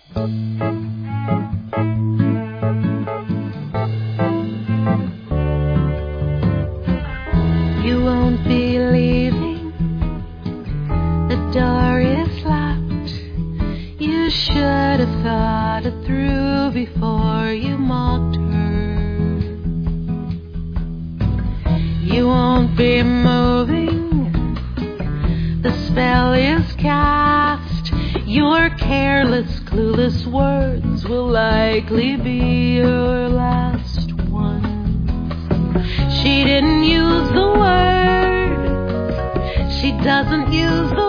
You won't be leaving, the door is locked. You should have thought it through before you mocked her. You won't be moving, the spell is cast. Your careless, clueless words will likely be your last ones. She didn't use the word, she doesn't use the